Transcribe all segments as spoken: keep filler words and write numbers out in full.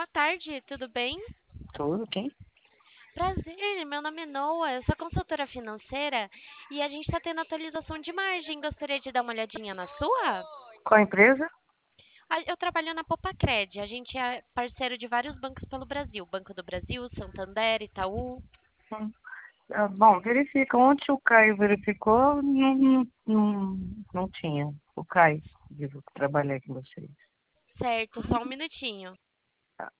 boa tarde, tudo bem? Tudo, quem? Prazer, meu nome é Noah, eu sou consultora financeira e a gente está tendo atualização de margem. Gostaria de dar uma olhadinha na sua? Qual a empresa? Ah, eu trabalho na Popacred, a gente é parceiro de vários bancos pelo Brasil, Banco do Brasil, Santander, Itaú. Hum. Ah, bom, verifica. Ontem o Caio verificou, não, não, não, não tinha. O Caio, digo, que trabalhei com vocês. Certo, só um minutinho. Tá.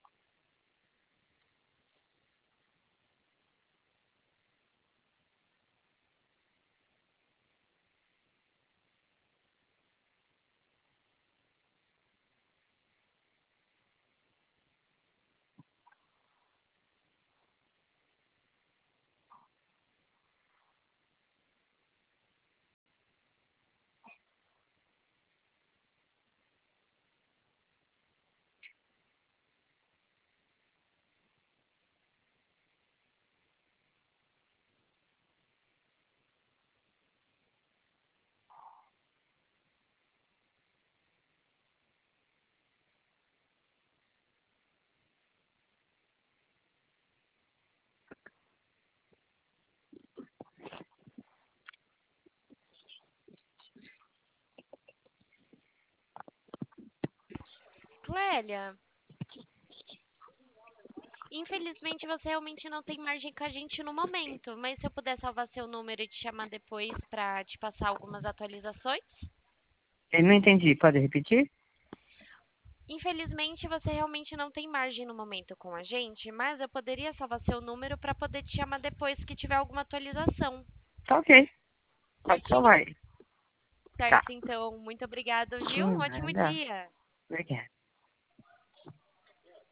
Clélia, infelizmente você realmente não tem margem com a gente no momento, mas se eu puder salvar seu número e te chamar depois para te passar algumas atualizações? Eu não entendi, pode repetir? Infelizmente, você realmente não tem margem no momento com a gente, mas eu poderia salvar seu número para poder te chamar depois que tiver alguma atualização. Tá ok, pode salvar ele. Tá. Certo, então, muito obrigada, viu? Um Hum, ótimo Nada. dia. Obrigada.